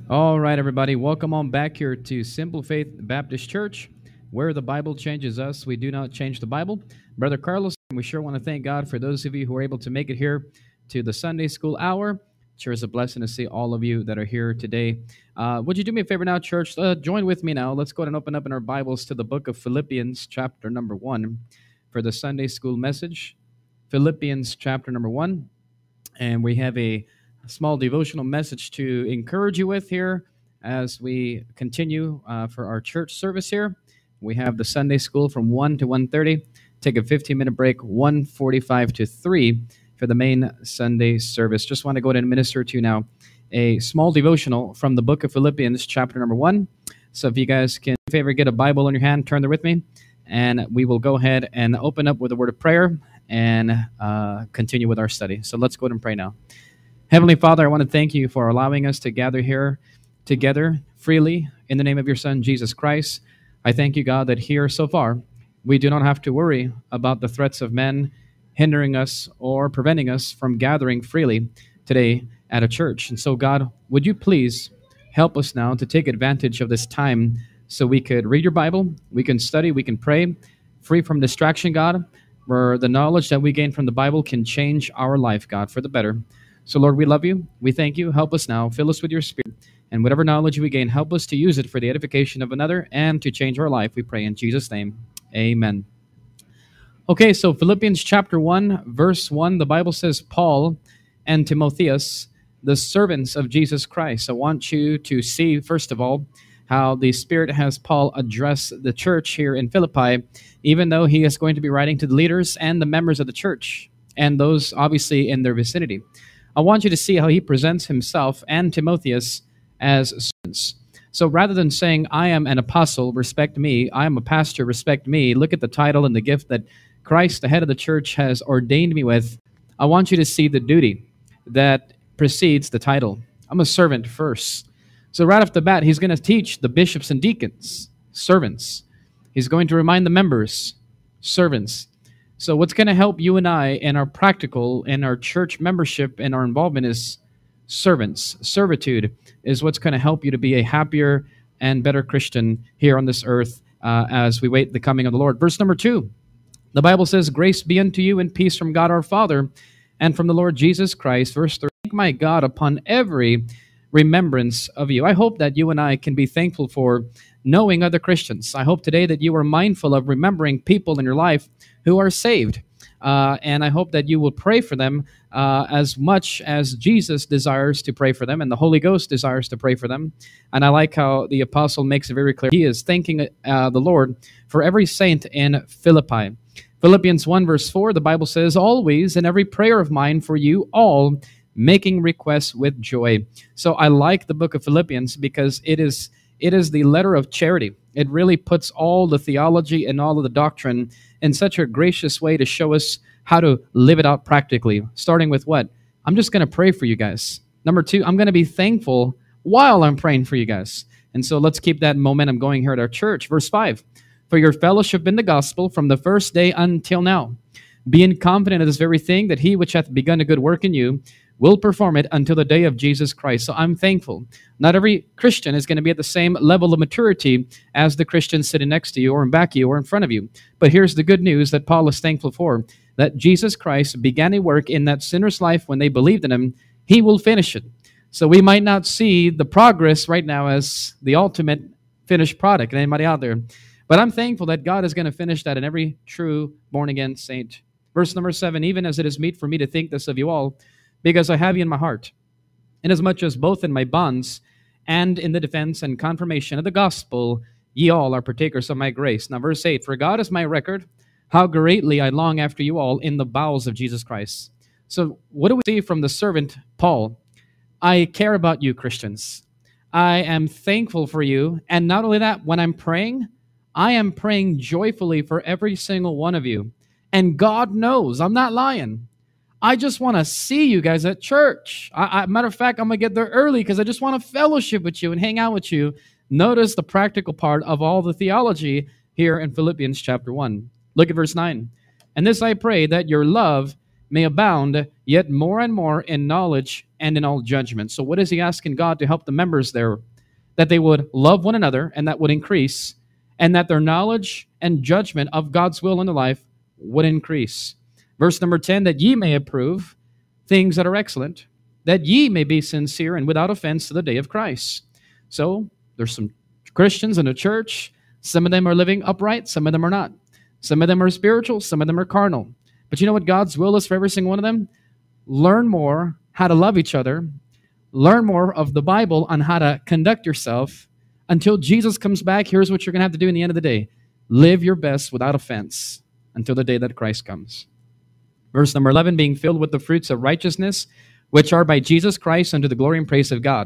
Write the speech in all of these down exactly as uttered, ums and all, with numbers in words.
All right, everybody, welcome on back here to Simple Faith Baptist Church, where the Bible changes us. We do not change the Bible. Brother Carlos, we sure want to thank God for those of you who are able to make it here to the Sunday School Hour. Sure is a blessing to see all of you that are here today. Uh, would you do me a favor now, church? Uh, join with me now. Let's go ahead and open up in our Bibles to the book of Philippians, chapter number one, for the Sunday School message. Philippians, chapter number one. And we have a small devotional message to encourage you with here as we continue uh, for our church service here. We have the Sunday school from one to one thirty. Take a fifteen minute break, one forty-five to three for the main Sunday service. Just want to go ahead and minister to you now a small devotional from the book of Philippians, chapter number one. So if you guys can, if you ever get a Bible in your hand, turn there with me, and we will go ahead and open up with a word of prayer and uh, continue with our study. So let's go ahead and pray now. Heavenly Father, I want to thank you for allowing us to gather here together freely in the name of your Son, Jesus Christ. I thank you, God, that here so far we do not have to worry about the threats of men hindering us or preventing us from gathering freely today at a church. And so, God, would you please help us now to take advantage of this time so we could read your Bible, we can study, we can pray, free from distraction, God, where the knowledge that we gain from the Bible can change our life, God, for the better. So, Lord, we love you. We thank you. Help us now. Fill us with your Spirit. And whatever knowledge we gain, help us to use it for the edification of another and to change our life. We pray in Jesus' name. Amen. Okay, so Philippians chapter one, verse one, the Bible says, Paul and Timotheus, the servants of Jesus Christ. I want you to see, first of all, how the Spirit has Paul address the church here in Philippi, even though he is going to be writing to the leaders and the members of the church, and those obviously in their vicinity. I want you to see how he presents himself and Timotheus as servants. So rather than saying, I am an apostle, respect me, I am a pastor, respect me, look at the title and the gift that Christ, the head of the church, has ordained me with. I want you to see the duty that precedes the title. I'm a servant first. So right off the bat, he's going to teach the bishops and deacons, servants. He's going to remind the members, servants. So what's going to help you and I in our practical, in our church membership, and our involvement is servants. Servitude is what's going to help you to be a happier and better Christian here on this earth uh, as we wait the coming of the Lord. Verse number two, the Bible says, grace be unto you and peace from God our Father and from the Lord Jesus Christ. Verse three, thank my God upon every remembrance of you. I hope that you and I can be thankful for knowing other Christians. I hope today that you are mindful of remembering people in your life who are saved. Uh, and I hope that you will pray for them uh, as much as Jesus desires to pray for them and the Holy Ghost desires to pray for them. And I like how the apostle makes it very clear. He is thanking uh, the Lord for every saint in Philippi. Philippians one verse four, the Bible says, always in every prayer of mine for you all, making requests with joy. So I like the book of Philippians because it is it is the letter of charity. It really puts all the theology and all of the doctrine in such a gracious way to show us how to live it out practically. Starting with what? I'm just going to pray for you guys. Number two, I'm going to be thankful while I'm praying for you guys. And so let's keep that momentum going here at our church. Verse five, for your fellowship in the gospel from the first day until now, being confident of this very thing, that he which hath begun a good work in you will perform it until the day of Jesus Christ. So I'm thankful. Not every Christian is going to be at the same level of maturity as the Christian sitting next to you or in back of you or in front of you. But here's the good news that Paul is thankful for, that Jesus Christ began a work in that sinner's life when they believed in him. He will finish it. So we might not see the progress right now as the ultimate finished product. Anybody out there? But I'm thankful that God is going to finish that in every true born-again saint. Verse number seven, even as it is meet for me to think this of you all, because I have you in my heart, inasmuch as both in my bonds and in the defense and confirmation of the gospel, ye all are partakers of my grace. Now verse eight, for God is my record, how greatly I long after you all in the bowels of Jesus Christ. So what do we see from the servant Paul? I care about you, Christians. I am thankful for you. And not only that, when I'm praying, I am praying joyfully for every single one of you. And God knows, I'm not lying. I just want to see you guys at church. I, I, matter of fact, I'm going to get there early because I just want to fellowship with you and hang out with you. Notice the practical part of all the theology here in Philippians chapter one. Look at verse nine. And this I pray, that your love may abound yet more and more in knowledge and in all judgment. So what is he asking God to help the members there? That they would love one another, and that would increase, and that their knowledge and judgment of God's will in their life would increase. Verse number ten, that ye may approve things that are excellent, that ye may be sincere and without offense to the day of Christ. So there's some Christians in the church. Some of them are living upright, some of them are not. Some of them are spiritual, some of them are carnal. But you know what God's will is for every single one of them? Learn more how to love each other. Learn more of the Bible on how to conduct yourself until Jesus comes back. Here's what you're going to have to do in the end of the day. Live your best without offense until the day that Christ comes. Verse number eleven, being filled with the fruits of righteousness, which are by Jesus Christ unto the glory and praise of God.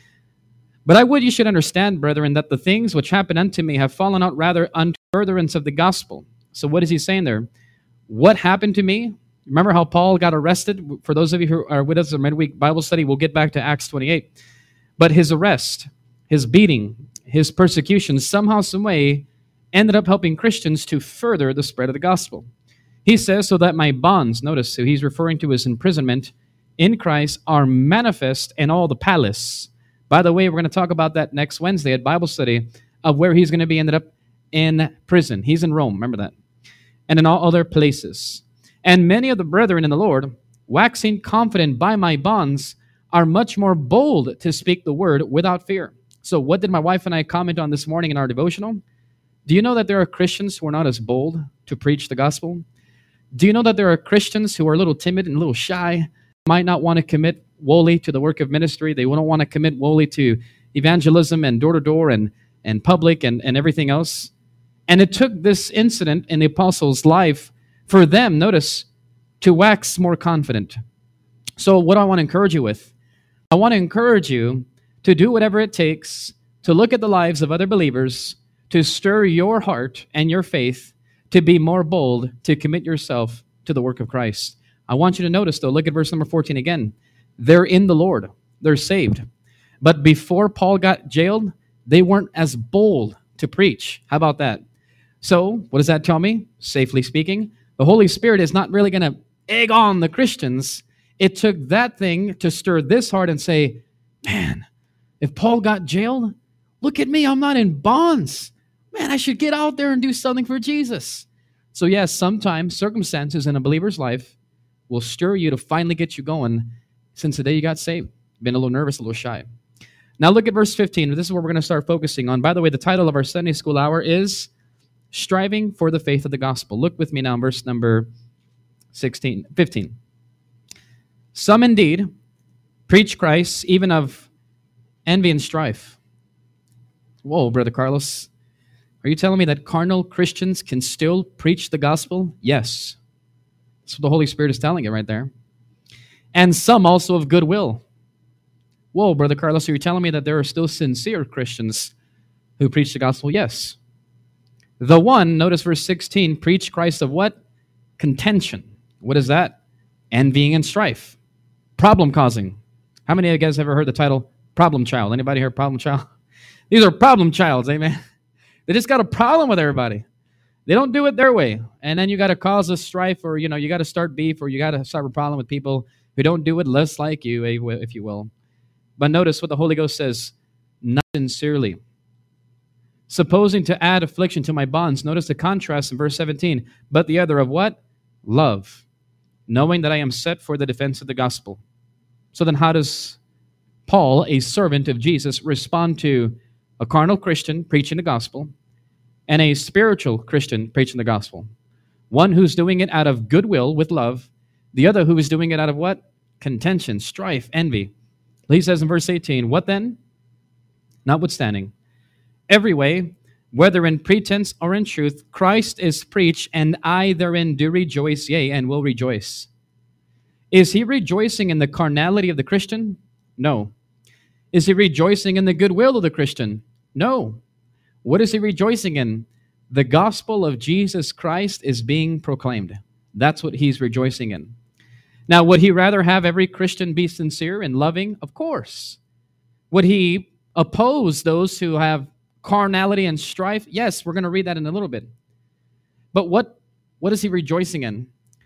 But I would you should understand, brethren, that the things which happen unto me have fallen out rather unto furtherance of the gospel. So what is he saying there? What happened to me? Remember how Paul got arrested? For those of you who are with us in midweek Bible study, we'll get back to Acts twenty-eight. But his arrest, his beating, his persecution, somehow, some way, ended up helping Christians to further the spread of the gospel. He says, so that my bonds, notice who he's referring to his imprisonment in Christ, are manifest in all the palace. By the way, we're going to talk about that next Wednesday at Bible study of where he's going to be ended up in prison. He's in Rome, remember that. And in all other places. And many of the brethren in the Lord, waxing confident by my bonds, are much more bold to speak the word without fear. So what did my wife and I comment on this morning in our devotional? Do you know that there are Christians who are not as bold to preach the gospel? Do you know that there are Christians who are a little timid and a little shy, might not want to commit wholly to the work of ministry? They don't want to commit wholly to evangelism and door-to-door and, and public and, and everything else. And it took this incident in the apostles' life for them, notice, to wax more confident. So what do I want to encourage you with? I want to encourage you to do whatever it takes to look at the lives of other believers, to stir your heart and your faith to be more bold, to commit yourself to the work of Christ. I want you to notice, though, look at verse number fourteen again. They're in the Lord. They're saved. But before Paul got jailed, they weren't as bold to preach. How about that? So, what does that tell me? Safely speaking, the Holy Spirit is not really going to egg on the Christians. It took that thing to stir this heart and say, man, if Paul got jailed, look at me, I'm not in bonds. Man, I should get out there and do something for Jesus. So yes, sometimes circumstances in a believer's life will stir you to finally get you going since the day you got saved. Been a little nervous, a little shy. Now look at verse fifteen. This is what we're going to start focusing on. By the way, the title of our Sunday school hour is Striving for the Faith of the Gospel. Look with me now, verse number sixteen, fifteen. Some indeed preach Christ even of envy and strife. Whoa, Brother Carlos. Are you telling me that carnal Christians can still preach the gospel? Yes. That's what the Holy Spirit is telling you right there. And some also of goodwill. Whoa, Brother Carlos, are you telling me that there are still sincere Christians who preach the gospel? Yes. The one, notice verse sixteen, preach Christ of what? Contention. What is that? Envying and strife. Problem causing. How many of you guys ever heard the title Problem Child? Anybody heard Problem Child? These are problem childs, amen. They just got a problem with everybody. They don't do it their way. And then you got to cause a strife, or, you know, you got to start beef, or you got to start a problem with people who don't do it less like you, if you will. But notice what the Holy Ghost says, not sincerely. Supposing to add affliction to my bonds. Notice the contrast in verse seventeen. But the other of what? Love. Knowing that I am set for the defense of the gospel. So then how does Paul, a servant of Jesus, respond to a carnal Christian preaching the gospel and a spiritual Christian preaching the gospel? One who's doing it out of goodwill with love. The other who is doing it out of what? Contention, strife, envy. He says in verse eighteen, what then? Notwithstanding, every way, whether in pretense or in truth, Christ is preached, and I therein do rejoice, yea, and will rejoice. Is he rejoicing in the carnality of the Christian? No. Is he rejoicing in the goodwill of the Christian? No. What is he rejoicing in? The gospel of Jesus Christ is being proclaimed. That's what he's rejoicing in. Now, would he rather have every Christian be sincere and loving? Of course. Would he oppose those who have carnality and strife? Yes, we're going to read that in a little bit. But what, what is he rejoicing in?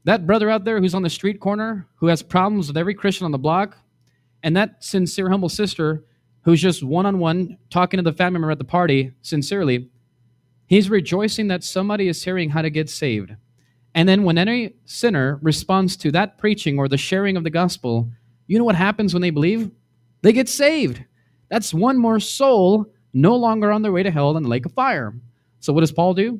That brother out there who's on the street corner, who has problems with every Christian on the block, and that sincere, humble sister who's just one-on-one talking to the family member at the party sincerely, he's rejoicing that somebody is hearing how to get saved. And then when any sinner responds to that preaching or the sharing of the gospel, you know what happens when they believe? They get saved. That's one more soul no longer on their way to hell and the lake of fire. So what does Paul do?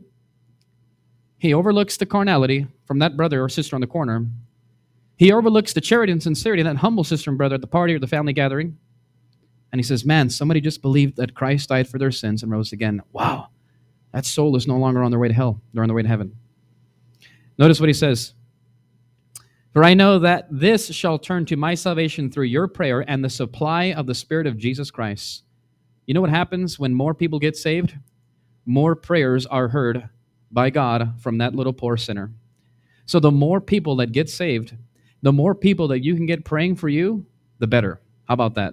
He overlooks the carnality from that brother or sister on the corner. He overlooks the charity and sincerity of that humble sister and brother at the party or the family gathering. And he says, man, somebody just believed that Christ died for their sins and rose again. Wow, that soul is no longer on their way to hell. They're on their way to heaven. Notice what he says. For I know that this shall turn to my salvation through your prayer and the supply of the Spirit of Jesus Christ. You know what happens when more people get saved? More prayers are heard by God from that little poor sinner. So the more people that get saved, the more people that you can get praying for you, the better. How about that?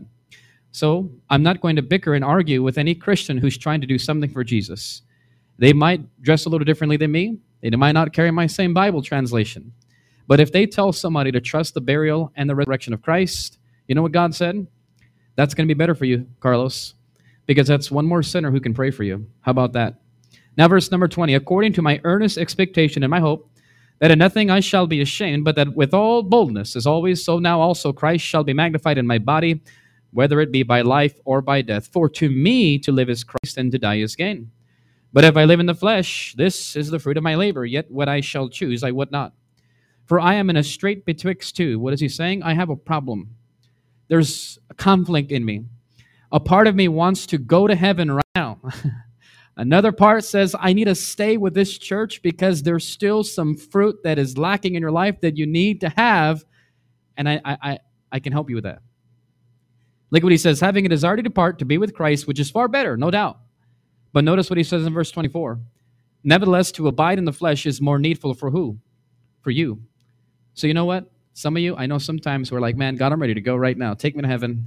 So I'm not going to bicker and argue with any Christian who's trying to do something for Jesus. They might dress a little differently than me. They might not carry my same Bible translation. But if they tell somebody to trust the burial and the resurrection of Christ, you know what God said? That's going to be better for you, Carlos, because that's one more sinner who can pray for you. How about that? Now, verse number twenty, according to my earnest expectation and my hope, that in nothing I shall be ashamed, but that with all boldness, as always, so now also Christ shall be magnified in my body, whether it be by life or by death. For to me to live is Christ, and to die is gain. But if I live in the flesh, this is the fruit of my labor, yet what I shall choose I would not. For I am in a strait betwixt two. What is he saying? I have a problem. There's a conflict in me. A part of me wants to go to heaven right now. Another part says, I need to stay with this church because there's still some fruit that is lacking in your life that you need to have, and I, I, I, I can help you with that. Look what he says, having a desire to depart to be with Christ, which is far better, no doubt. But notice what he says in verse twenty-four. Nevertheless, to abide in the flesh is more needful for who? For you. So you know what? Some of you, I know sometimes we're like, man, God, I'm ready to go right now. Take me to heaven.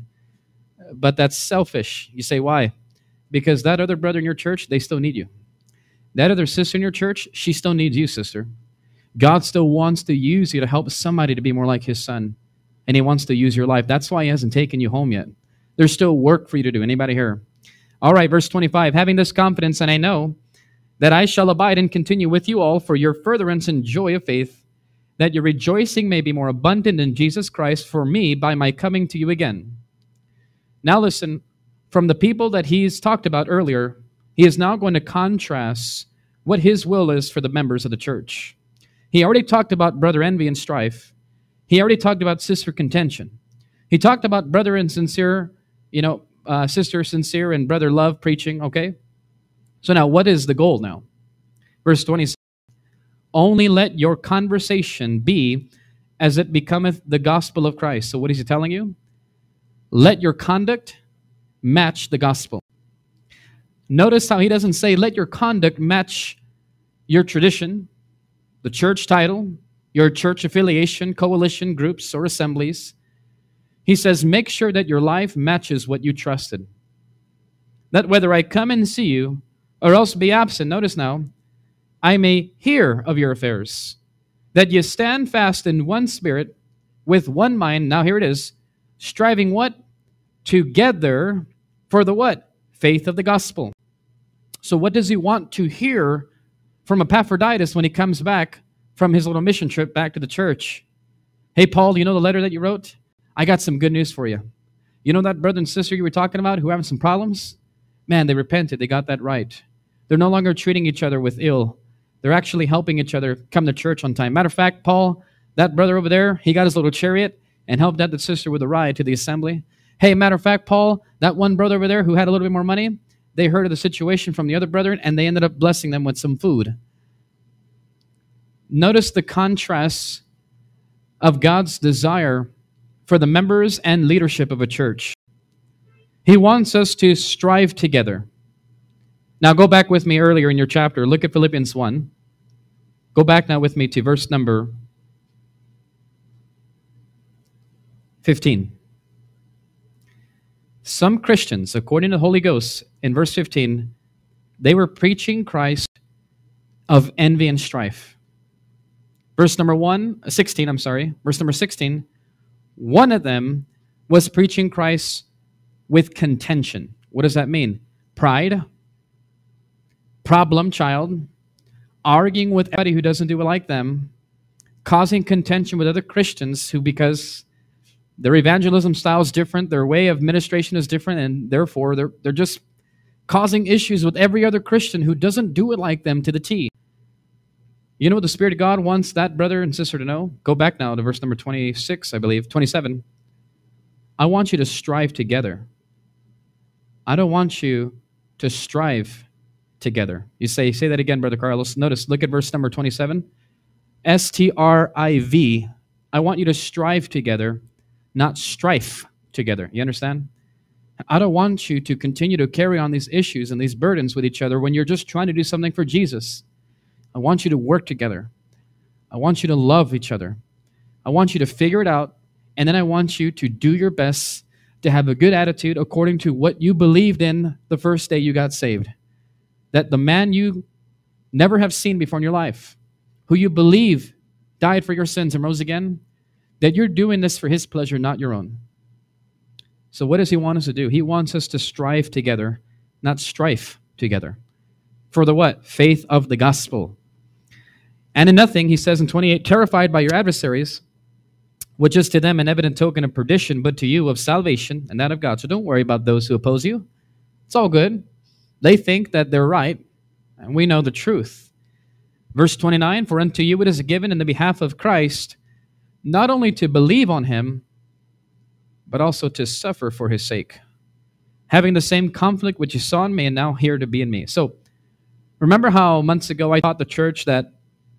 But that's selfish. You say, why? Because that other brother in your church, they still need you. That other sister in your church, she still needs you, sister. God still wants to use you to help somebody to be more like his son. And he wants to use your life. That's why he hasn't taken you home yet. There's still work for you to do. Anybody here? All right, verse twenty-five. Having this confidence, and I know that I shall abide and continue with you all for your furtherance and joy of faith, that your rejoicing may be more abundant in Jesus Christ for me by my coming to you again. Now listen, from the people that he's talked about earlier, he is now going to contrast what his will is for the members of the church. He already talked about brother envy and strife. He already talked about sister contention. He talked about brother and sincere, you know, uh, sister sincere and brother love preaching, okay? So now what is the goal now? Verse twenty-six, only let your conversation be as it becometh the gospel of Christ. So what is he telling you? Let your conduct match the gospel. Notice how he doesn't say, let your conduct match your tradition, the church title, your church affiliation, coalition, groups, or assemblies. He says, make sure that your life matches what you trusted. That whether I come and see you or else be absent, notice now, I may hear of your affairs, that you stand fast in one spirit, with one mind. Now here it is, striving what? Together for the what? Faith of the gospel. So what does he want to hear from Epaphroditus when he comes back from his little mission trip back to the church? Hey, Paul, you know the letter that you wrote? I got some good news for you. You know that brother and sister you were talking about who are having some problems? Man, they repented. They got that right. They're no longer treating each other with ill. They're actually helping each other come to church on time. Matter of fact, Paul, that brother over there, he got his little chariot and helped out the sister with a ride to the assembly. Hey, matter of fact, Paul, that one brother over there who had a little bit more money, they heard of the situation from the other brethren, and they ended up blessing them with some food. Notice the contrast of God's desire for the members and leadership of a church. He wants us to strive together. Now go back with me earlier in your chapter. Look at Philippians one. Go back now with me to verse number fifteen. Some Christians, according to the Holy Ghost, in verse fifteen, they were preaching Christ of envy and strife. Verse number one, uh, sixteen, I'm sorry. Verse number sixteen, one of them was preaching Christ with contention. What does that mean? Pride, problem child, arguing with everybody who doesn't do it like them, causing contention with other Christians who, because their evangelism style is different, their way of ministration is different, and therefore they're, they're just causing issues with every other Christian who doesn't do it like them to the T. You know what the Spirit of God wants that brother and sister to know? Go back now to verse number twenty-six, I believe, twenty-seven. I want you to strive together. I don't want you to strive together. You say, say that again, Brother Carlos. Notice, look at verse number twenty-seven. S T R I V. I want you to strive together, not strife together. You understand? I don't want you to continue to carry on these issues and these burdens with each other when you're just trying to do something for Jesus. I want you to work together. I want you to love each other. I want you to figure it out, and then I want you to do your best to have a good attitude according to what you believed in the first day you got saved. That the man you never have seen before in your life, who you believe died for your sins and rose again, that you're doing this for his pleasure, not your own. So what does he want us to do? He wants us to strive together, not strife together. For the what? Faith of the gospel. And in nothing, he says in twenty-eight, terrified by your adversaries, which is to them an evident token of perdition, but to you of salvation, and that of God. So don't worry about those who oppose you. It's all good. They think that they're right, and we know the truth. Verse twenty-nine, for unto you it is given in the behalf of Christ, not only to believe on him, but also to suffer for his sake, having the same conflict which you saw in me and now here to be in me. So remember how months ago I taught the church that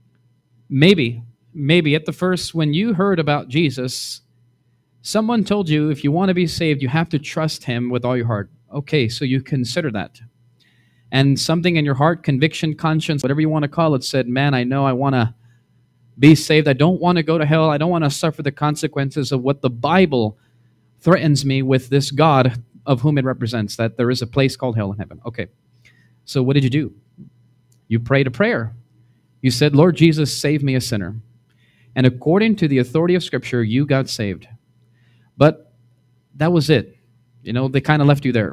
maybe, maybe at the first when you heard about Jesus, someone told you if you want to be saved, you have to trust him with all your heart. Okay, so you consider that. And something in your heart, conviction, conscience, whatever you want to call it, said, man, I know I want to be saved. I don't want to go to hell. I don't want to suffer the consequences of what the Bible threatens me with this God of whom it represents, that there is a place called hell in heaven. Okay, so what did you do? You prayed a prayer. You said, Lord Jesus, save me a sinner. And according to the authority of Scripture, you got saved. But that was it. You know, they kind of left you there.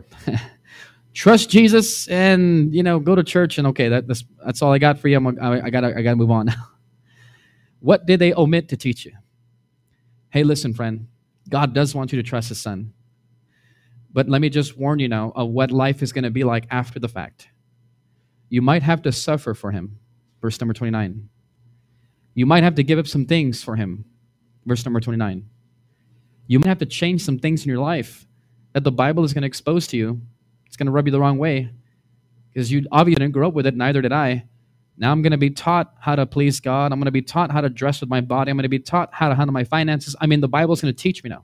Trust Jesus and, you know, go to church and okay, that, that's, that's all I got for you. I'm, I, I gotta, I gotta move on now. What did they omit to teach you? Hey, listen, friend, God does want you to trust his son. But let me just warn you now of what life is going to be like after the fact. You might have to suffer for him. Verse number twenty-nine. You might have to give up some things for him. Verse number twenty-nine. You might have to change some things in your life that the Bible is going to expose to you. It's going to rub you the wrong way because you obviously didn't grow up with it, neither did I. Now I'm going to be taught how to please God. I'm going to be taught how to dress with my body. I'm going to be taught how to handle my finances. I mean, the Bible is going to teach me now.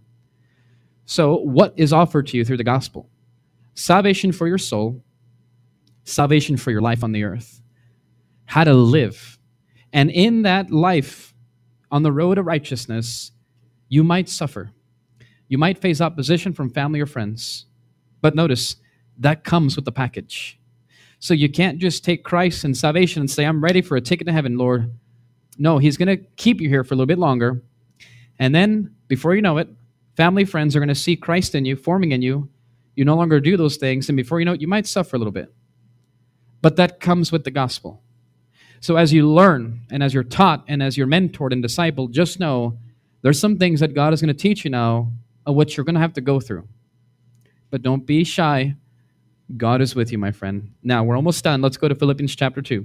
So what is offered to you through the gospel? Salvation for your soul, salvation for your life on the earth, how to live. And in that life, on the road of righteousness, you might suffer. You might face opposition from family or friends. But notice, that comes with the package. So you can't just take Christ and salvation and say, I'm ready for a ticket to heaven, Lord. No, he's going to keep you here for a little bit longer. And then, before you know it, family, friends are going to see Christ in you, forming in you. You no longer do those things. And before you know it, you might suffer a little bit. But that comes with the gospel. So as you learn, and as you're taught, and as you're mentored and discipled, just know there's some things that God is going to teach you now of what you're going to have to go through. But don't be shy. God is with you, my friend. Now, we're almost done. Let's go to Philippians chapter two.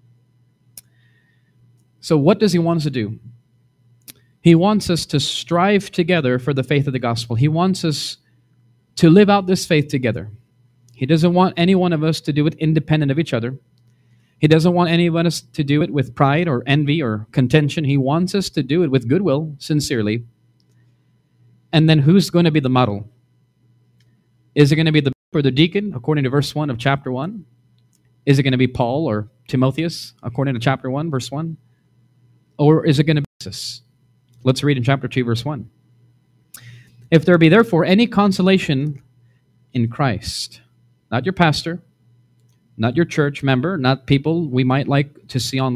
So what does he want us to do? He wants us to strive together for the faith of the gospel. He wants us to live out this faith together. He doesn't want any one of us to do it independent of each other. He doesn't want any of us to do it with pride or envy or contention. He wants us to do it with goodwill, sincerely. And then who's going to be the model? Is it going to be the or the deacon, according to verse one of chapter one? Is it going to be Paul or Timotheus, according to chapter one, verse one? Or is it going to be Jesus? Let's read in chapter two, verse one. If there be therefore any consolation in Christ, not your pastor, not your church member, not people we might like to see online,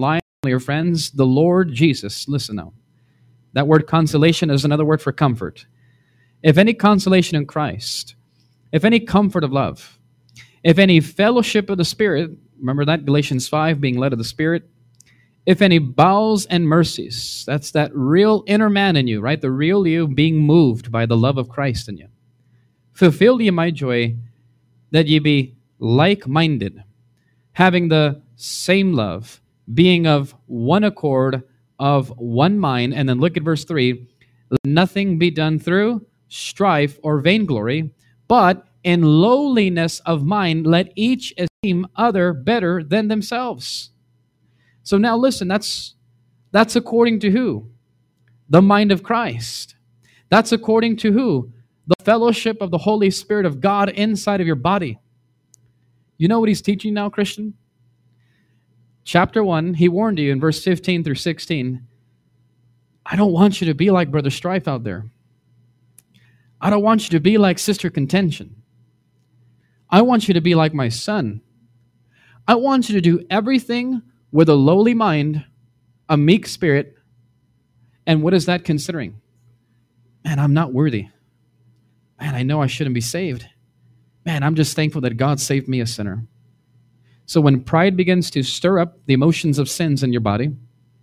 your friends, the Lord Jesus. Listen now. That word consolation is another word for comfort. If any consolation in Christ, if any comfort of love, if any fellowship of the Spirit, remember that, Galatians five, being led of the Spirit, if any bowels and mercies, that's that real inner man in you, right? The real you being moved by the love of Christ in you. Fulfill ye my joy, that ye be like-minded, having the same love, being of one accord, of one mind. And then look at verse three. Let nothing be done through strife or vainglory, but in lowliness of mind, let each esteem other better than themselves. So now listen, that's that's according to who? The mind of Christ. That's according to who? The fellowship of the Holy Spirit of God inside of your body. You know what he's teaching now, Christian? Chapter one, he warned you in verse fifteen through sixteen, I don't want you to be like Brother Strife out there. I don't want you to be like Sister Contention. I want you to be like my son. I want you to do everything with a lowly mind, a meek spirit. And what is that considering? Man, I'm not worthy. Man, I know I shouldn't be saved. Man, I'm just thankful that God saved me, a sinner. So when pride begins to stir up the emotions of sins in your body,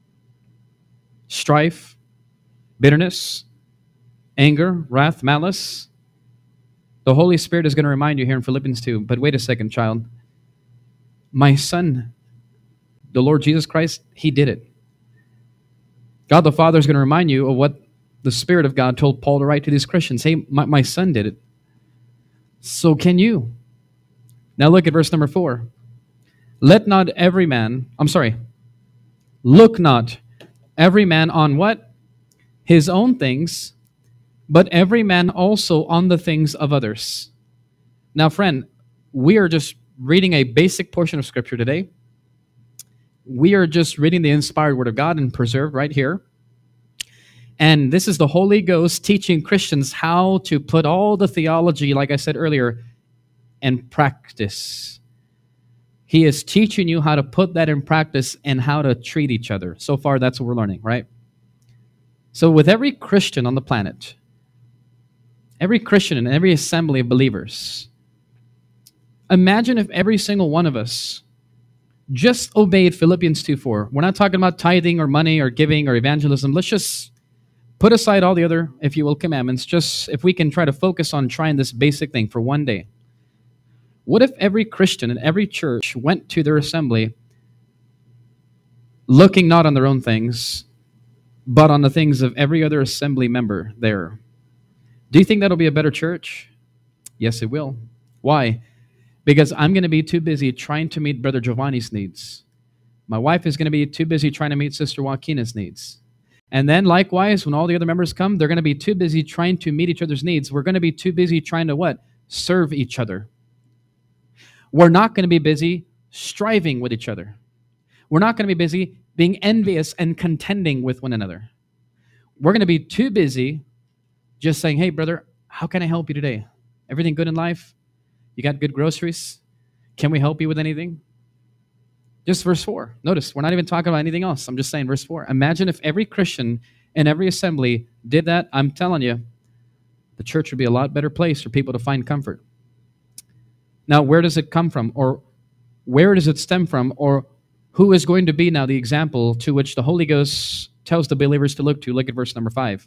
strife, bitterness, anger, wrath, malice, the Holy Spirit is going to remind you here in Philippians two, but wait a second, child. My son, the Lord Jesus Christ, he did it. God the Father is going to remind you of what the Spirit of God told Paul to write to these Christians. Hey, my, my son did it. So can you. Now look at verse number four. Let not every man, I'm sorry, look not every man on what? His own things, but every man also on the things of others. Now, friend, we are just reading a basic portion of Scripture today. We are just reading the inspired Word of God and preserved right here. And this is the Holy Ghost teaching Christians how to put all the theology, like I said earlier, in practice. He is teaching you how to put that in practice and how to treat each other. So far, that's what we're learning, right? So with every Christian on the planet, every Christian in every assembly of believers, imagine if every single one of us just obeyed Philippians two four. We're not talking about tithing or money or giving or evangelism. Let's just put aside all the other, if you will, commandments. Just if we can try to focus on trying this basic thing for one day. What if every Christian in every church went to their assembly looking not on their own things, but on the things of every other assembly member there? Do you think that'll be a better church? Yes, it will. Why? Because I'm going to be too busy trying to meet Brother Giovanni's needs. My wife is going to be too busy trying to meet Sister Joaquina's needs. And then likewise, when all the other members come, they're going to be too busy trying to meet each other's needs. We're going to be too busy trying to what? Serve each other. We're not going to be busy striving with each other. We're not going to be busy being envious and contending with one another. We're going to be too busy just saying, hey, brother, how can I help you today? Everything good in life? You got good groceries? Can we help you with anything? Just verse four. Notice, we're not even talking about anything else. I'm just saying verse four. Imagine if every Christian in every assembly did that. I'm telling you, the church would be a lot better place for people to find comfort. Now, where does it come from? Or where does it stem from? Or who is going to be now the example to which the Holy Ghost tells the believers to look to? Look at verse number five.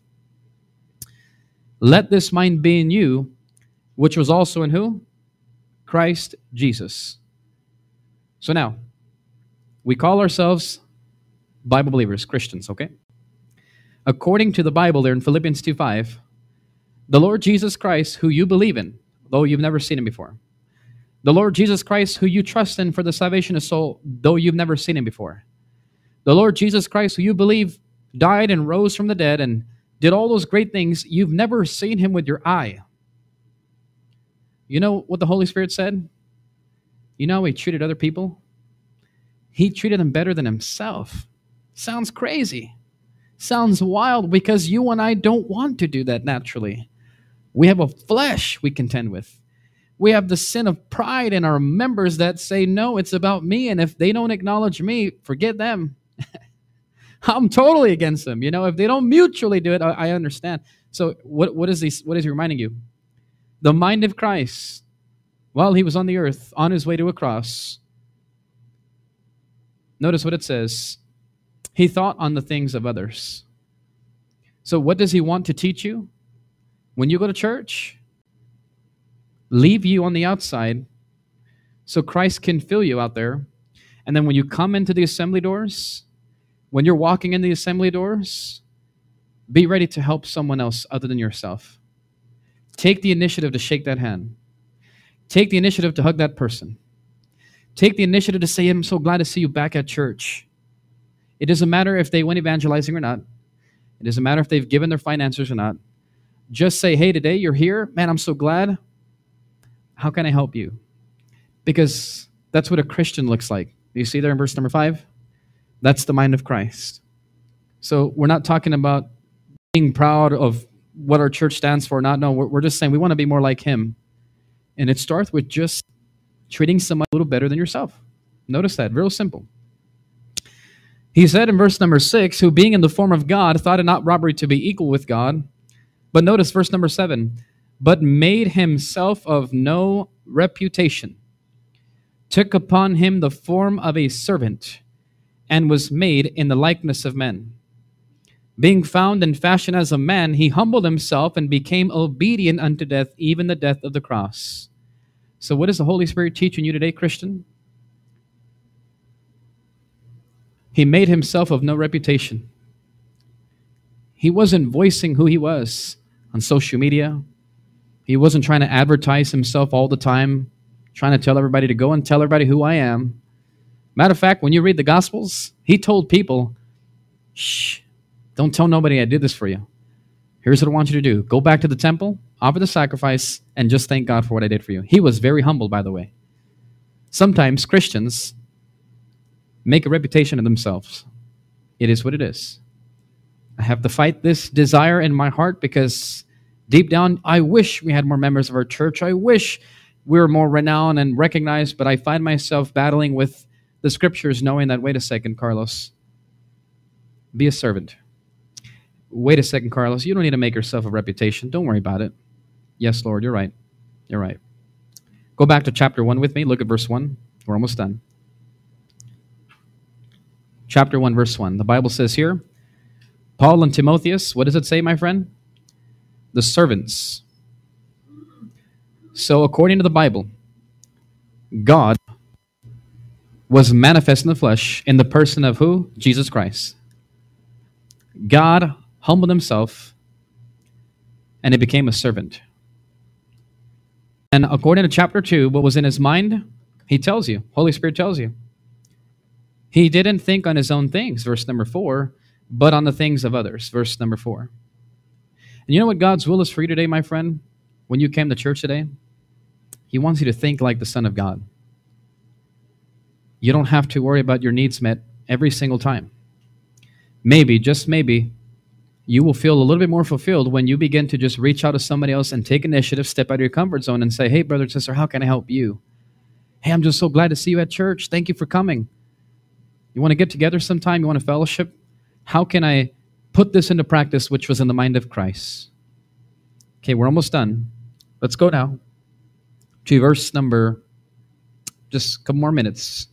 Let this mind be in you, which was also in who? Christ Jesus. So now, we call ourselves Bible believers, Christians, okay? According to the Bible there in Philippians two five, the Lord Jesus Christ, who you believe in, though you've never seen him before. The Lord Jesus Christ, who you trust in for the salvation of soul, though you've never seen him before. The Lord Jesus Christ, who you believe died and rose from the dead and did all those great things, you've never seen him with your eye. You know what the Holy Spirit said? You know how he treated other people? He treated them better than himself. Sounds crazy. Sounds wild because you and I don't want to do that naturally. We have a flesh we contend with. We have the sin of pride in our members that say, no, it's about me, and if they don't acknowledge me, forget them. I'm totally against them. You know, if they don't mutually do it, I, I understand. So what what is he what is he reminding you? The mind of Christ, while he was on the earth, on his way to a cross, notice what it says. He thought on the things of others. So what does he want to teach you? When you go to church, leave you on the outside so Christ can fill you out there. And then when you come into the assembly doors, when you're walking in the assembly doors, be ready to help someone else other than yourself. Take the initiative to shake that hand. Take the initiative to hug that person. Take the initiative to say, I'm so glad to see you back at church. It doesn't matter if they went evangelizing or not. It doesn't matter if they've given their finances or not. Just say, hey, today you're here. Man, I'm so glad. How can I help you? Because that's what a Christian looks like. Do you see there in verse number five? That's the mind of Christ. So we're not talking about being proud of what our church stands for. Not, no, we're, we're just saying we want to be more like him. And it starts with just treating someone a little better than yourself. Notice that, real simple. He said in verse number six, who being in the form of God, thought it not robbery to be equal with God. But notice verse number seven, but made himself of no reputation, took upon him the form of a servant, and was made in the likeness of men. Being found in fashion as a man, he humbled himself and became obedient unto death, even the death of the cross. So what is the Holy Spirit teaching you today, Christian? He made himself of no reputation. He wasn't voicing who he was on social media. He wasn't trying to advertise himself all the time, trying to tell everybody to go and tell everybody who I am. Matter of fact, when you read the Gospels, he told people, shh, don't tell nobody I did this for you. Here's what I want you to do. Go back to the temple, offer the sacrifice, and just thank God for what I did for you. He was very humble, by the way. Sometimes Christians make a reputation of themselves. It is what it is. I have to fight this desire in my heart because deep down, I wish we had more members of our church. I wish we were more renowned and recognized, but I find myself battling with the scriptures knowing that, wait a second, Carlos, be a servant. Wait a second, Carlos, you don't need to make yourself a reputation. Don't worry about it. Yes, Lord, you're right. You're right. Go back to chapter one with me. Look at verse one. We're almost done. Chapter one, verse one. The Bible says here, Paul and Timotheus, what does it say, my friend? The servants. So according to the Bible, God was manifest in the flesh in the person of who? Jesus Christ. God humbled himself and he became a servant. And according to chapter two, what was in his mind, he tells you, Holy Spirit tells you. He didn't think on his own things, verse number four, but on the things of others, verse number four. And you know what God's will is for you today, my friend? When you came to church today, he wants you to think like the Son of God. You don't have to worry about your needs met every single time. Maybe, just maybe, you will feel a little bit more fulfilled when you begin to just reach out to somebody else and take initiative, step out of your comfort zone and say, hey, brother and sister, how can I help you? Hey, I'm just so glad to see you at church. Thank you for coming. You want to get together sometime? You want to fellowship? How can I put this into practice, which was in the mind of Christ? Okay, we're almost done. Let's go now to verse number, just a couple more minutes.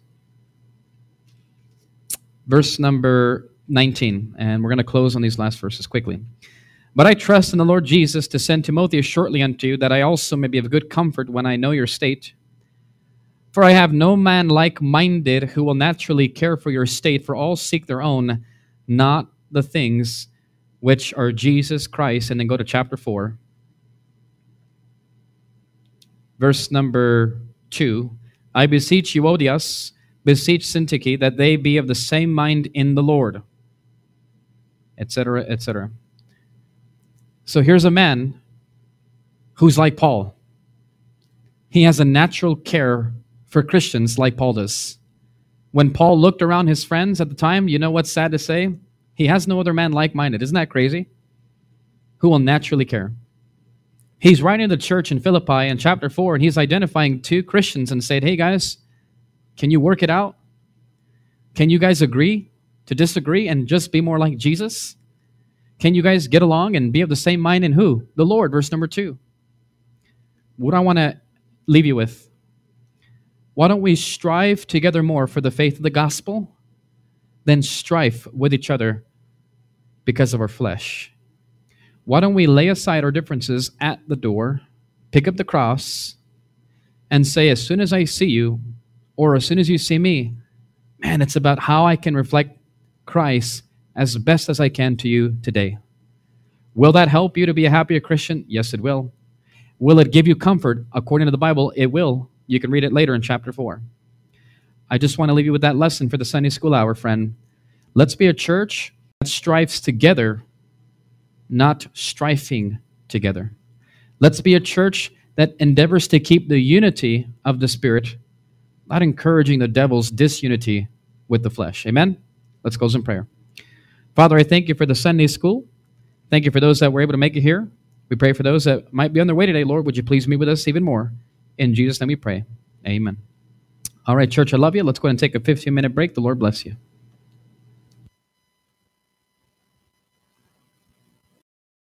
Verse number nineteen, and we're going to close on these last verses quickly. But I trust in the Lord Jesus to send Timotheus shortly unto you, that I also may be of good comfort when I know your state. For I have no man like-minded who will naturally care for your state, for all seek their own, not the things which are Jesus Christ. And then go to chapter four. Verse number two. I beseech Euodias, beseech Syntyche, that they be of the same mind in the Lord, et cetera, et cetera. So here's a man who's like Paul. He has a natural care for Christians like Paul does. When Paul looked around his friends at the time, you know what's sad to say? He has no other man like-minded. Isn't that crazy? Who will naturally care. He's writing to the church in Philippi in chapter four, and he's identifying two Christians and said, hey guys, can you work it out? Can you guys agree To disagree and just be more like Jesus? Can you guys get along and be of the same mind in who? The Lord, verse number two. What I want to leave you with. Why don't we strive together more for the faith of the gospel than strife with each other because of our flesh? Why don't we lay aside our differences at the door, pick up the cross, and say, as soon as I see you, or as soon as you see me, man, it's about how I can reflect Christ as best as I can to you today. Will that help you to be a happier Christian? Yes, it will. Will it give you comfort? According to the Bible, it will. You can read it later in chapter four. I just want to leave you with that lesson for the Sunday school hour, friend. Let's be a church that strives together, not strifing together. Let's be a church that endeavors to keep the unity of the Spirit, not encouraging the devil's disunity with the flesh. Amen? Let's close in prayer. Father, I thank you for the Sunday school. Thank you for those that were able to make it here. We pray for those that might be on their way today. Lord, would you please meet with us even more? In Jesus' name we pray. Amen. All right, church, I love you. Let's go ahead and take a fifteen-minute break. The Lord bless you.